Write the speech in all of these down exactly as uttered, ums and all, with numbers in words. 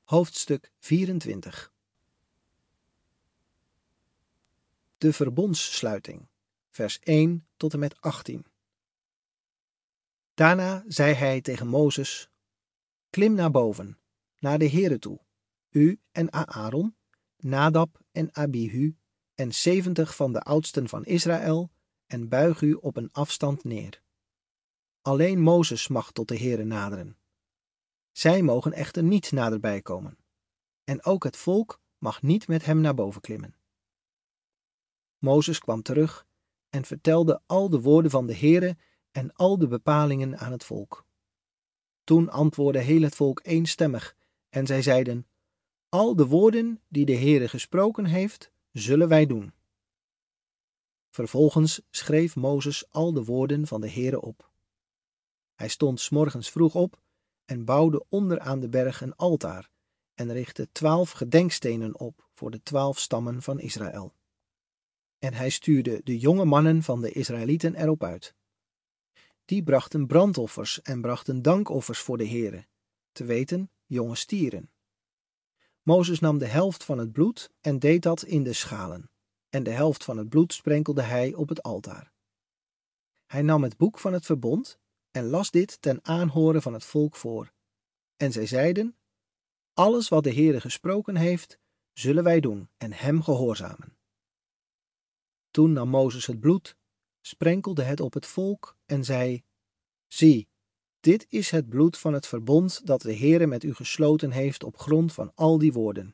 Hoofdstuk vierentwintig. De verbondssluiting, vers één tot en met achttien. Daarna zei hij tegen Mozes: Klim naar boven, naar de Heere toe, u en Aaron, Nadab en Abihu en zeventig van de oudsten van Israël, en buig u op een afstand neer. Alleen Mozes mag tot de Heere naderen. Zij mogen echter niet naderbij komen. En ook het volk mag niet met hem naar boven klimmen. Mozes kwam terug en vertelde al de woorden van de Heere en al de bepalingen aan het volk. Toen antwoordde heel het volk eenstemmig en zij zeiden: Al de woorden die de Heere gesproken heeft, zullen wij doen. Vervolgens schreef Mozes al de woorden van de Heere op. Hij stond 's morgens vroeg op en bouwde onder aan de berg een altaar en richtte twaalf gedenkstenen op voor de twaalf stammen van Israël. En hij stuurde de jonge mannen van de Israëlieten erop uit. Die brachten brandoffers en brachten dankoffers voor de Heere, te weten jonge stieren. Mozes nam de helft van het bloed en deed dat in de schalen, en de helft van het bloed sprenkelde hij op het altaar. Hij nam het boek van het verbond en las dit ten aanhoren van het volk voor. En zij zeiden: Alles wat de Heere gesproken heeft, zullen wij doen en hem gehoorzamen. Toen nam Mozes het bloed, sprenkelde het op het volk en zei: Zie, dit is het bloed van het verbond dat de Heere met u gesloten heeft op grond van al die woorden.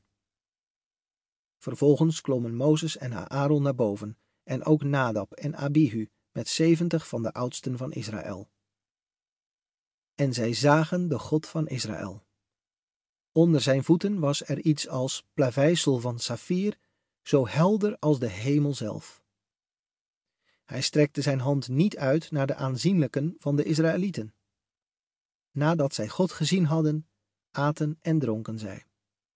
Vervolgens klommen Mozes en Aaron naar boven, en ook Nadab en Abihu met zeventig van de oudsten van Israël. En zij zagen de God van Israël. Onder zijn voeten was er iets als plaveisel van saffier, zo helder als de hemel zelf. Hij strekte zijn hand niet uit naar de aanzienlijken van de Israëlieten. Nadat zij God gezien hadden, aten en dronken zij.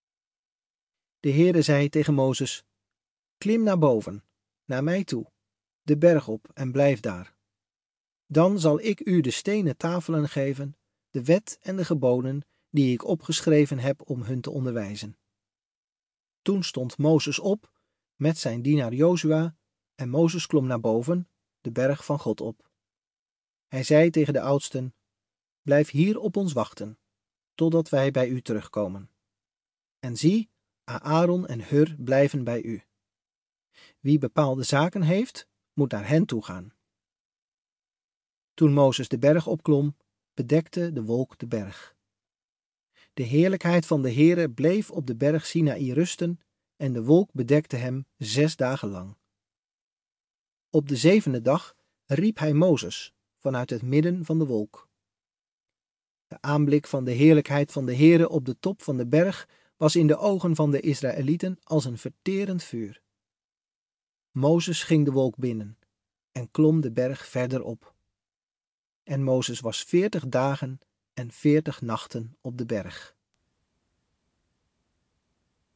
De Heere zei tegen Mozes: Klim naar boven, naar mij toe, de berg op en blijf daar. Dan zal ik u de stenen tafelen geven, de wet en de geboden die ik opgeschreven heb om hun te onderwijzen. Toen stond Mozes op met zijn dienaar Jozua en Mozes klom naar boven, de berg van God op. Hij zei tegen de oudsten: Blijf hier op ons wachten, totdat wij bij u terugkomen. En zie, Aaron en Hur blijven bij u. Wie bepaalde zaken heeft, moet naar hen toe gaan. Toen Mozes de berg opklom, bedekte de wolk de berg. De heerlijkheid van de Heere bleef op de berg Sinaï rusten en de wolk bedekte hem zes dagen lang. Op de zevende dag riep hij Mozes vanuit het midden van de wolk. De aanblik van de heerlijkheid van de Heere op de top van de berg was in de ogen van de Israëlieten als een verterend vuur. Mozes ging de wolk binnen en klom de berg verder op. En Mozes was veertig dagen en veertig nachten op de berg.